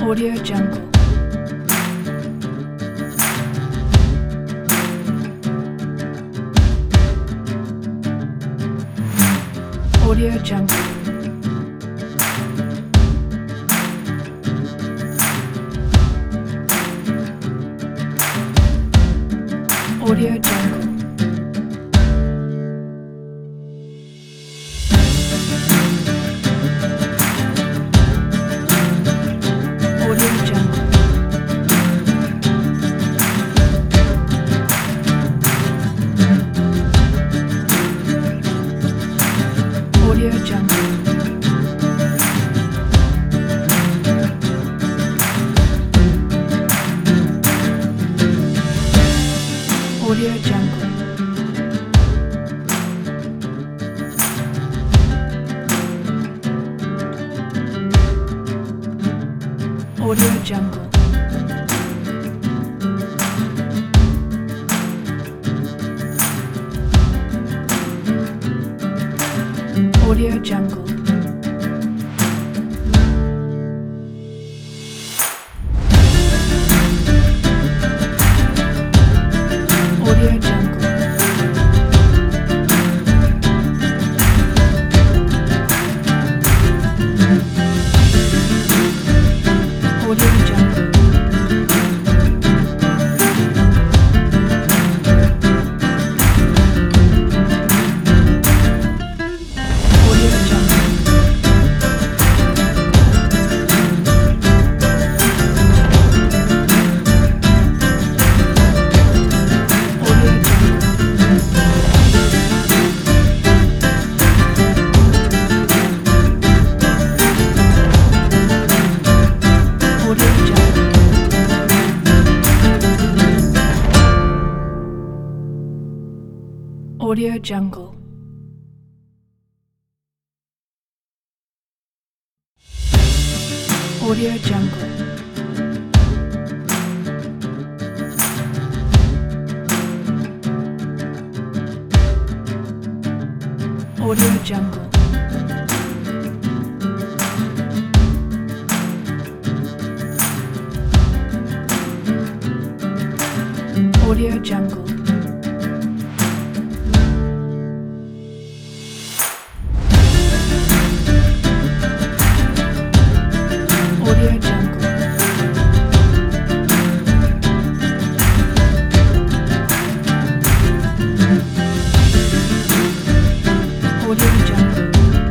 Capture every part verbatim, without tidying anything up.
Audio Jungle. Audio Jungle. Audio Jungle. Audio Jungle. Audio Jungle. Audio Jungle. Audio Jungle. Audio Jungle. Audio Jungle. Audio Jungle. Audio Jungle. Audio Audio Jungle. Audio Jungle. Audio Jungle. Audio Jungle. Audio Jungle. Audio Jungle.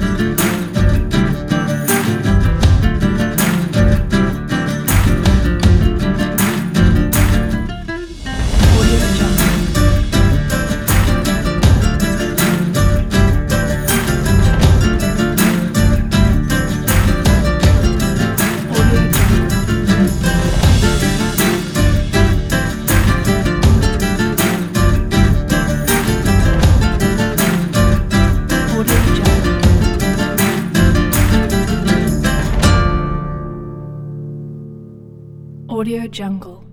Audio Jungle. Audio Jungle.